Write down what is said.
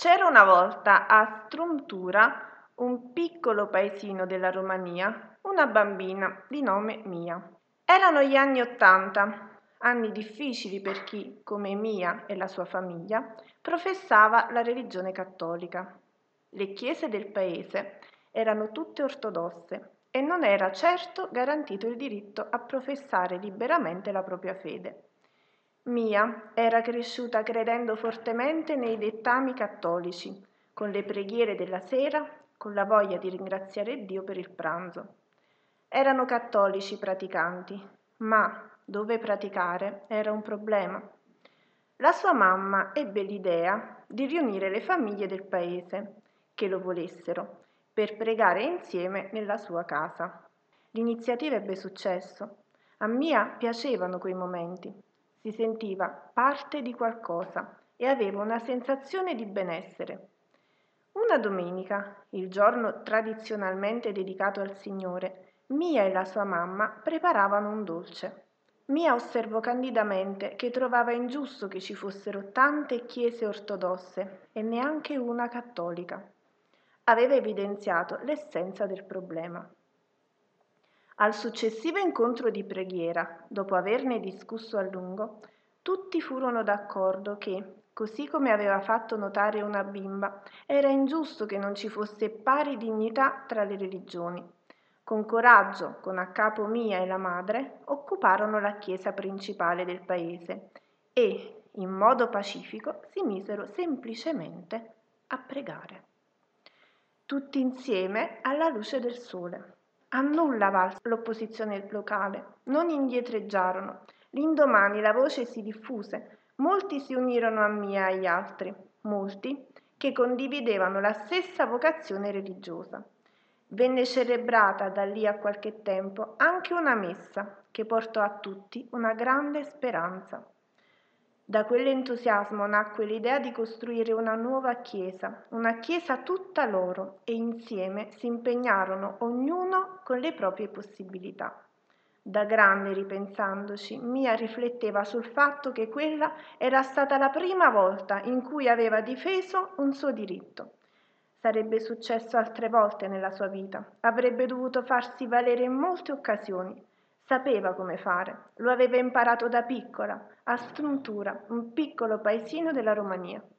C'era una volta a Strumtura, un piccolo paesino della Romania, una bambina di nome Mia. Erano gli anni '80, anni difficili per chi, come Mia e la sua famiglia, professava la religione cattolica. Le chiese del paese erano tutte ortodosse e non era certo garantito il diritto a professare liberamente la propria fede. Mia era cresciuta credendo fortemente nei dettami cattolici, con le preghiere della sera, con la voglia di ringraziare Dio per il pranzo. Erano cattolici praticanti, ma dove praticare era un problema. La sua mamma ebbe l'idea di riunire le famiglie del paese, che lo volessero, per pregare insieme nella sua casa. L'iniziativa ebbe successo. A Mia piacevano quei momenti. Si sentiva parte di qualcosa e aveva una sensazione di benessere. Una domenica, il giorno tradizionalmente dedicato al Signore, Mia e la sua mamma preparavano un dolce. Mia osservò candidamente che trovava ingiusto che ci fossero tante chiese ortodosse e neanche una cattolica. Aveva evidenziato l'essenza del problema. Al successivo incontro di preghiera, dopo averne discusso a lungo, tutti furono d'accordo che, così come aveva fatto notare una bimba, era ingiusto che non ci fosse pari dignità tra le religioni. Con coraggio, con a capo Mia e la madre, occuparono la chiesa principale del paese e, in modo pacifico, si misero semplicemente a pregare. Tutti insieme alla luce del sole. A nulla valse l'opposizione locale, non indietreggiarono. L'indomani la voce si diffuse, molti si unirono a Mia e agli altri, molti che condividevano la stessa vocazione religiosa. Venne celebrata da lì a qualche tempo anche una messa che portò a tutti una grande speranza. Da quell'entusiasmo nacque l'idea di costruire una nuova una chiesa tutta loro, e insieme si impegnarono ognuno con le proprie possibilità. Da grande, ripensandoci, Mia rifletteva sul fatto che quella era stata la prima volta in cui aveva difeso un suo diritto. Sarebbe successo altre volte nella sua vita, avrebbe dovuto farsi valere in molte occasioni. Sapeva come fare, lo aveva imparato da piccola, a Struntura, un piccolo paesino della Romania.